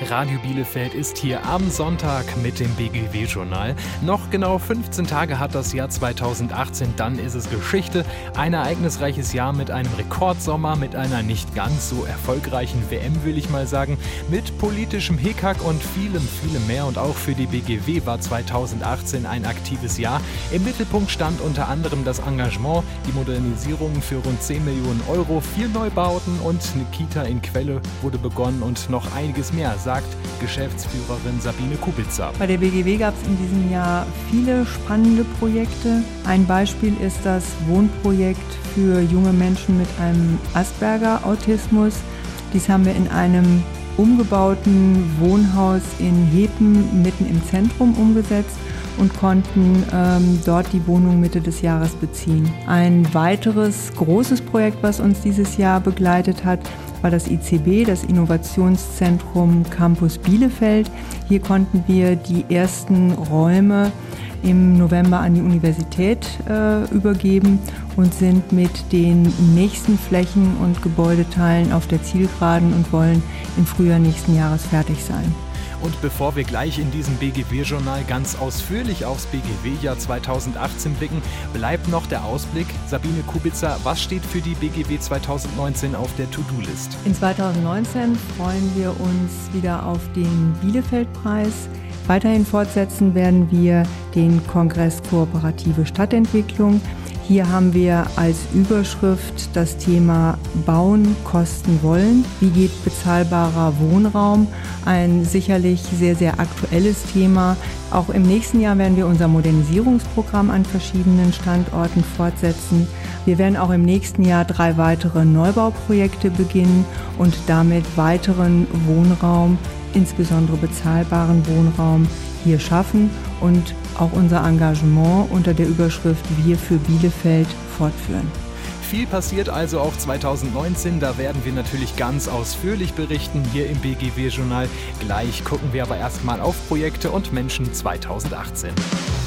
Radio Bielefeld ist hier am Sonntag mit dem BGW-Journal. Noch genau 15 Tage hat das Jahr 2018, dann ist es Geschichte. Ein ereignisreiches Jahr mit einem Rekordsommer, mit einer nicht ganz so erfolgreichen WM, will ich mal sagen, mit politischem Hickhack und vielem mehr. Und auch für die BGW war 2018 ein aktives Jahr. Im Mittelpunkt stand unter anderem das Engagement, die Modernisierung für rund 10 Millionen Euro, 4 Neubauten und eine Kita in Quelle wurde begonnen und noch einiges mehr, sagt Geschäftsführerin Sabine Kubitzer. Bei der BGW gab es in diesem Jahr viele spannende Projekte. Ein Beispiel ist das Wohnprojekt für junge Menschen mit einem Asperger-Autismus. Dies haben wir in einem umgebauten Wohnhaus in Hepen mitten im Zentrum umgesetzt und konnten dort die Wohnung Mitte des Jahres beziehen. Ein weiteres großes Projekt, was uns dieses Jahr begleitet hat, war das ICB, das Innovationszentrum Campus Bielefeld. Hier konnten wir die ersten Räume im November an die Universität übergeben und sind mit den nächsten Flächen und Gebäudeteilen auf der Zielgeraden und wollen im Frühjahr nächsten Jahres fertig sein. Und bevor wir gleich in diesem BGW-Journal ganz ausführlich aufs BGW-Jahr 2018 blicken, bleibt noch der Ausblick. Sabine Kubitzer, was steht für die BGW 2019 auf der To-Do-List? In 2019 freuen wir uns wieder auf den Bielefeld-Preis. Weiterhin fortsetzen werden wir den Kongress Kooperative Stadtentwicklung. Hier haben wir als Überschrift das Thema Bauen, Kosten, Wollen. Wie geht bezahlbarer Wohnraum? Ein sicherlich sehr aktuelles Thema. Auch im nächsten Jahr werden wir unser Modernisierungsprogramm an verschiedenen Standorten fortsetzen. Wir werden auch im nächsten Jahr 3 weitere Neubauprojekte beginnen und damit weiteren Wohnraum, insbesondere bezahlbaren Wohnraum, hier schaffen und auch unser Engagement unter der Überschrift Wir für Bielefeld fortführen. Viel passiert also auch 2019, da werden wir natürlich ganz ausführlich berichten hier im BGW-Journal. Gleich gucken wir aber erstmal auf Projekte und Menschen 2018.